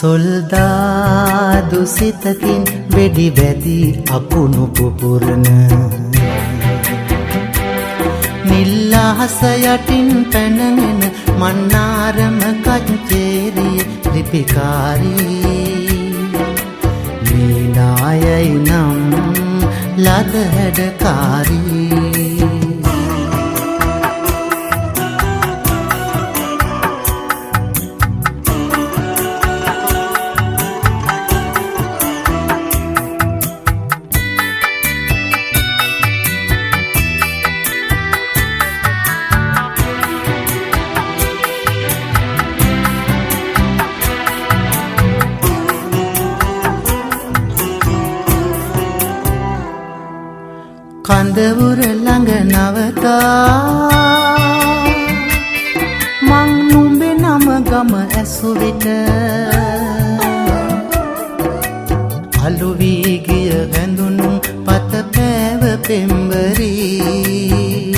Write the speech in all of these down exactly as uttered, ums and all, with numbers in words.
සොල්දාදු සිතකින් වෙඩි වැදි අකුණු පුපුරන නිල්ලාහස යටින් පැනගෙන මන්නාරම කච්චේරිය ලිපිකාරී මීනායයි නම් ලද හැඩකාරී කඳවුර ළඟ නවතා මං නුඹේ නම ගම ඇසු විට අලු වී ගිය හැඳුනු පත පෑව පෙම්බරී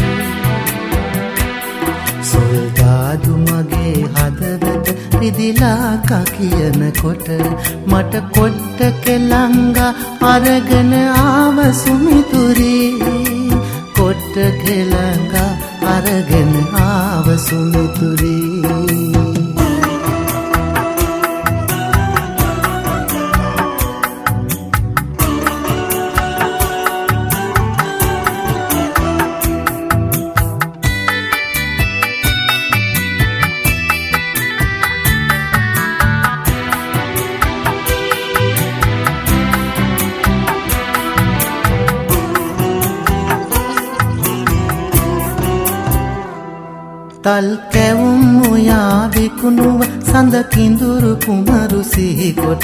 සොල්දාදු මගේ හදවත රිදිලා කා කියනකොට මට කොට්ට කෙලංගා අරගෙන ආව සුමිතුරී කොට්ට කෙලංගා අරගෙන ආව සුමිතුරී තල් කැවුම් මුයා විකුණුව සඳ කිඳුරු කුමරු සිහිකොට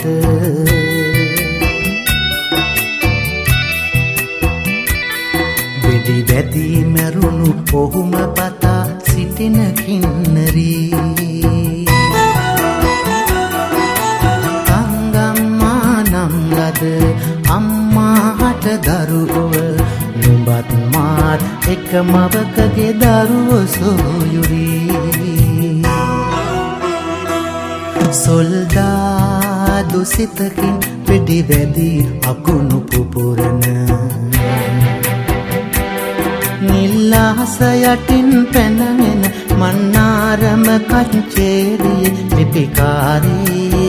වෙඩි වැදි මැරුණු ඔහුම පතා සිටින කින්නරී අංගම්මා නම් ලද අම්මාහට දරුවව නුඹත් මාත් එක මවකගේ දරුවෝ සොයුරී සොල්දාදු සිතකින් වෙඩි වැදි අකුණු පුපුරන නිල්ලාහස යටින් පැනගෙන මන්නාරම කච්චේරිය ලිපිකාරී